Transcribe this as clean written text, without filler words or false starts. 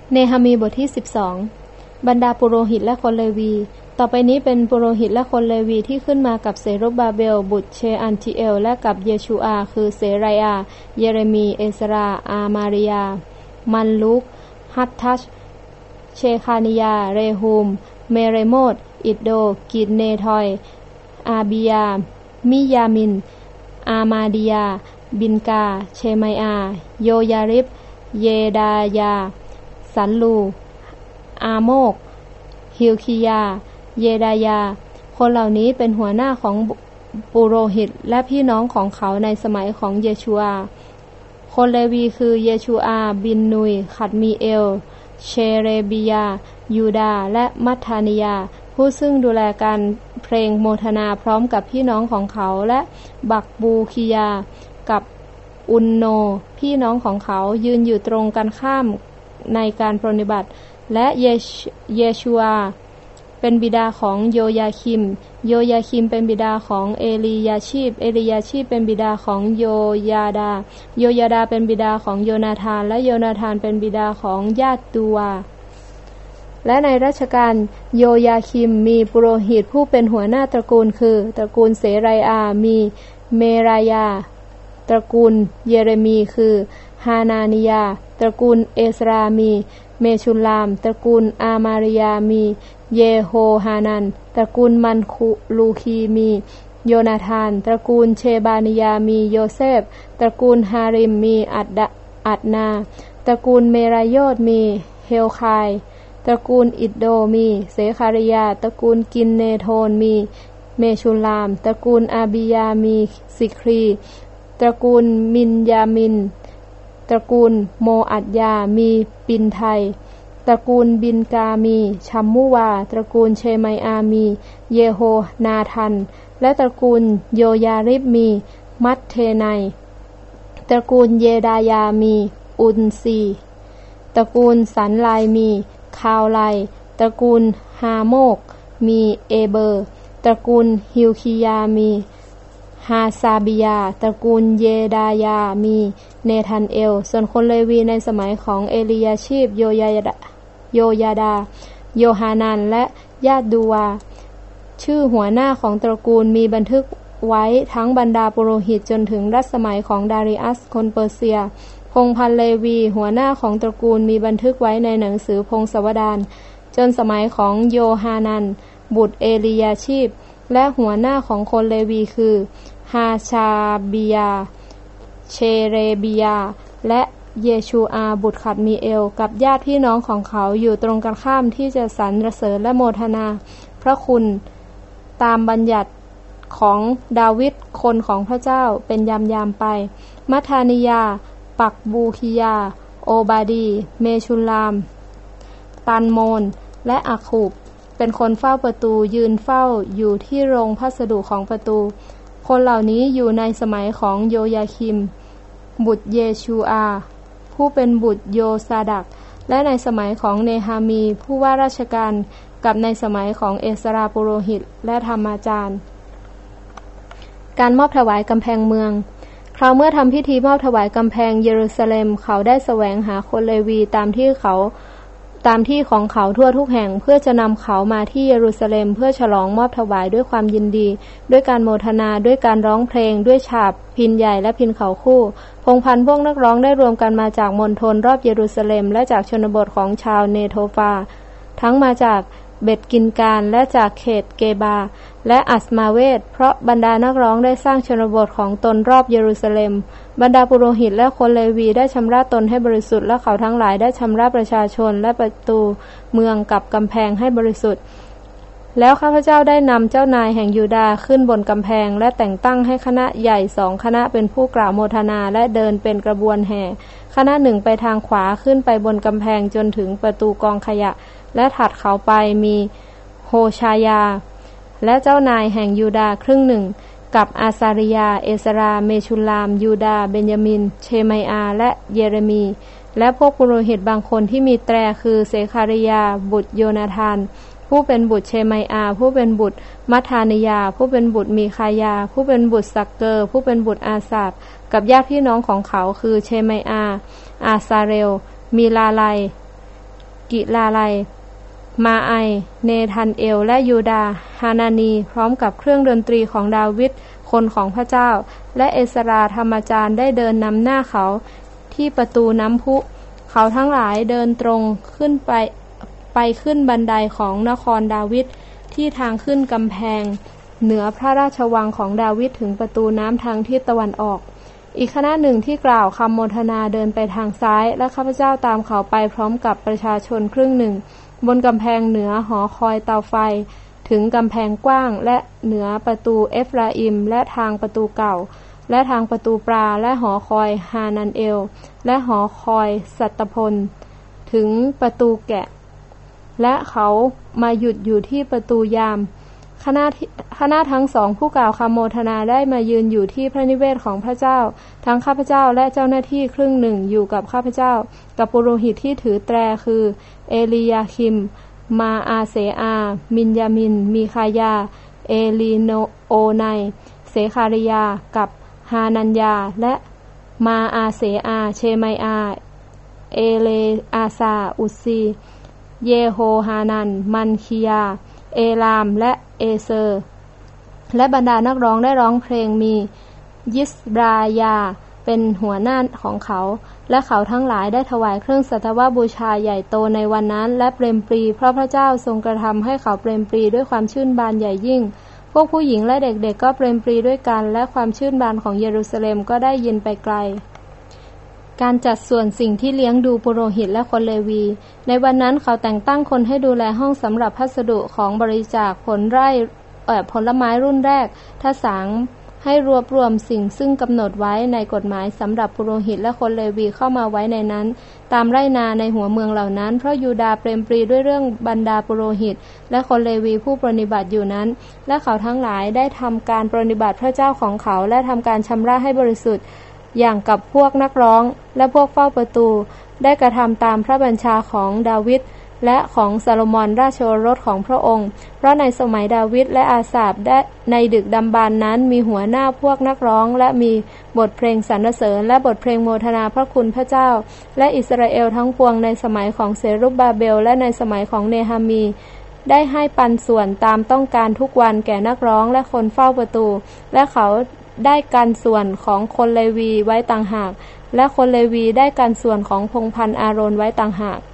เนหะมีบทที่12บรรดาปุโรหิตและคนเลวีต่อไปนี้เป็นปุโรหิตและคนเลวีที่ขึ้นมากับเซรุบบาเบลบุตรเชอันทิเอลและกับเยชูอาคือเสรายาเยเรมีเอสราอามาริยามันลุกฮัตทัชเชคานิยาเรฮูมเมเรโมดอิดโดกิดเนทอยอาบิยามิยามินอามาดิยาบินกาเชไมอาโยยาริบเยดายาสันลูอาโมกฮิลคิยาเยดายาคนเหล่านี้เป็นหัวหน้าของปุโรหิตและพี่น้องของเขาในสมัยของเยชูอาคนเลวีคือเยชูอาบินนุยขัดมีเอลเชเรบิยายูดาและมัทธานิยาผู้ซึ่งดูแลการเพลงโมทนาพร้อมกับพี่น้องของเขาและบักบูคิยากับอุนโนพี่น้องของเขายืนอยู่ตรงกันข้ามในการปฏิบัติและเยชูอาเป็นบิดาของโยยาคิมโยยาคิมเป็นบิดาของเอลียาชีพเอลียาชีพเป็นบิดาของโยยาดาโยยาดาเป็นบิดาของโยนาธานและโยนาธานเป็นบิดาของญาติตูวาและในราชการโยยาคิมมีปุโรหิตผู้เป็นหัวหน้าตระกูลคือตระกูลเสรายามีเมรายาตระกูลเยเรมีคือฮานานิยาตระกูลเอสรามีเมชุลามตระกูลอามาริยามีเยโฮฮานันตระกูลมันคุลูคีมีโยนาธานตระกูลเชบานิยามีโยเซฟตระกูลฮาริมมีอัดนาตระกูลเมรายอดมีเฮลคายตระกูลอิดโดมีเสคาริยาตระกูลกินเนโทนมีเมชุลามตระกูลอาบิยามีสิครีตระกูลมินยามินตระกูลโมอัดยามีปินไทยตระกูลบินกามีชัมมุวาตระกูลเชไมอามีเยโฮนาทันและตระกูลโยยาริบมีมัตเทไนตระกูลเยดายามีอุนซีตระกูลสันไลมีคาวไลตระกูลฮาโมกมีเอเบอร์ตระกูลฮิลคิยามีฮาซาบิยาตระกูลเยดายามีเนทันเอลส่วนคนเลวีในสมัยของเอลียาชีพโยยาดาโยฮานันและญาติดูวาชื่อหัวหน้าของตระกูลมีบันทึกไว้ทั้งบรรดาปุโรหิตจนถึงรัชสมัยของดาริอัสคนเปอร์เซียพงศ์พันธุ์เลวีหัวหน้าของตระกูลมีบันทึกไว้ในหนังสือพงศาวดารจนสมัยของโยฮานันบุตรเอลียาชีพและหัวหน้าของคนเลวีคือฮาชาบิยาเชเรบิยาและเยชูอาบุตรขัดมีเอลกับญาติพี่น้องของเขาอยู่ตรงกันข้ามที่จะสรรเสริญและโมทนาพระคุณตามบัญญัติของดาวิดคนของพระเจ้าเป็นยามไปมัทธานิยาปักบูคิยาโอบาดีเมชุลามตันโมนและอาคูบเป็นคนเฝ้าประตูยืนเฝ้าอยู่ที่โรงพัสดุของประตูคนเหล่านี้อยู่ในสมัยของโยยาคิมบุตรเยชูอาผู้เป็นบุตรโยซาดักและในสมัยของเนหามีผู้ว่าราชการกับในสมัยของเอสราปุโรหิตและธรรมาจารย์การมอบถวายกำแพงเมืองคราวเมื่อทำพิธีมอบถวายกำแพงเยรูซาเล็มเขาได้แสวงหาคนเลวีตามที่ของเขาทั่วทุกแห่งเพื่อจะนำเขามาที่เยรูซาเล็มเพื่อฉลองมอบถวายด้วยความยินดีด้วยการโมทนาด้วยการร้องเพลงด้วยฉาบพิณใหญ่และพิณเขาคู่พงพันพวกนักร้องได้รวมกันมาจากมณฑลรอบเยรูซาเล็มและจากชนบทของชาวเนโทฟาทั้งมาจากเบ็ดกินการและจากเขตเกบาและอัสมาเวตเพราะบรรดานักร้องได้สร้างชนบทของตนรอบเยรูซาเล็มบรรดาปุโรหิตและคนเลวีได้ชำระตนให้บริสุทธิ์และเขาทั้งหลายได้ชำระประชาชนและประตูเมืองกับกำแพงให้บริสุทธิ์แล้วข้าพเจ้าได้นำเจ้านายแห่งยูดาห์ขึ้นบนกำแพงและแต่งตั้งให้คณะใหญ่2คณะเป็นผู้กล่าวโมทนาและเดินเป็นกระบวนแห่คณะหนึ่งไปทางขวาขึ้นไปบนกำแพงจนถึงประตูกองขยะและถัดเขาไปมีโฮชายาและเจ้านายแห่งยูดาห์ครึ่งหนึ่งกับอาซาริยาเอสราเมชุลามยูดาห์เบนยามินเชไมอาและเยเรมีและพวกปุโรหิตบางคนที่มีแตรคือเสคาริยาบุตรโยนาธานผู้เป็นบุตรเชไมอาผู้เป็นบุตรมัทธานิยาผู้เป็นบุตรมีคายาผู้เป็นบุตรสักเกอร์ผู้เป็นบุตรอาซาบกับญาติพี่น้องของเขาคือเชไมอาซาเรลมีลาไลกิลาไลมาไอเนทันเอลและยูดาฮานานีพร้อมกับเครื่องดนตรีของดาวิดคนของพระเจ้าและเอสราธรรมจารย์ได้เดินนำหน้าเขาที่ประตูน้ำพุเขาทั้งหลายเดินตรงขึ้นไปขึ้นบันไดของนครดาวิดที่ทางขึ้นกำแพงเหนือพระราชวังของดาวิดถึงประตูน้ำทางทิศตะวันออกอีกคณะหนึ่งที่กล่าวคำโมทนาเดินไปทางซ้ายและข้าพเจ้าตามเขาไปพร้อมกับประชาชนครึ่งหนึ่งบนกำแพงเหนือหอคอยเตาไฟถึงกำแพงกว้างและเหนือประตูเอฟราอิมและทางประตูเก่าและทางประตูปลาและหอคอยฮานันเอลและหอคอยสัตตพลถึงประตูแกะและเขามาหยุดอยู่ที่ประตูยามคณะทั้งสองผู้กล่าวคำโมทนาได้มายืนอยู่ที่พระนิเวศของพระเจ้าทั้งข้าพเจ้าและเจ้าหน้าที่ครึ่งหนึ่งอยู่กับข้าพเจ้ากับปุโรหิตที่ถือแตรคือเอลียาคิมมาอาเซอามินยามินมีคายาเอลีโนโอไนเสคาริยากับฮานัญญาและมาอาเซอาเชไมอาเอเลอาซาอุซีเยโฮฮานันมันคียาเอลามและเอเซอร์และบรรดานักร้องได้ร้องเพลงมียิสรายาเป็นหัวหน้าของเขาและเขาทั้งหลายได้ถวายเครื่องสัตวบูชาใหญ่โตในวันนั้นและเปรมปรีเพราะพระเจ้าทรงกระทำให้เขาเปรมปรีด้วยความชื่นบานใหญ่ยิ่งพวกผู้หญิงและเด็กๆก็เปรมปรีด้วยกันและความชื่นบานของเยรูซาเล็มก็ได้ยินไปไกลการจัดส่วนสิ่งที่เลี้ยงดูปุโรหิตและคนเลวีในวันนั้นเขาแต่งตั้งคนให้ดูแลห้องสำหรับพัสดุของบริจาคผลไม้รุ่นแรกทศางให้รวบรวมสิ่งซึ่งกำหนดไว้ในกฎหมายสำหรับปุโรหิตและคนเลวีเข้ามาไว้ในนั้นตามไร่นาในหัวเมืองเหล่านั้นเพราะยูดาห์เปรมปรีด้วยเรื่องบรรดาปุโรหิตและคนเลวีผู้ปรนนิบัติอยู่นั้นและเขาทั้งหลายได้ทำการปรนนิบัติพระเจ้าของเขาและทำการชำระให้บริสุทธิ์อย่างกับพวกนักร้องและพวกเฝ้าประตูได้กระทำตามพระบัญชาของดาวิดและของซาโลมอนราชโอรสของพระองค์เพราะในสมัยดาวิดและอาสาฟได้ในดึกดำบรรพ์นั้นมีหัวหน้าพวกนักร้องและมีบทเพลงสรรเสริญและบทเพลงโมทนาพระคุณพระเจ้าและอิสราเอลทั้งปวงในสมัยของเซรุบบาเบลและในสมัยของเนหามีได้ให้ปันส่วนตามต้องการทุกวันแก่นักร้องและคนเฝ้าประตูและเขาได้กันส่วนของคนเลวีไว้ต่างหากและคนเลวีได้กันส่วนของพงศ์พันธุ์อาโรนไว้ต่างหาก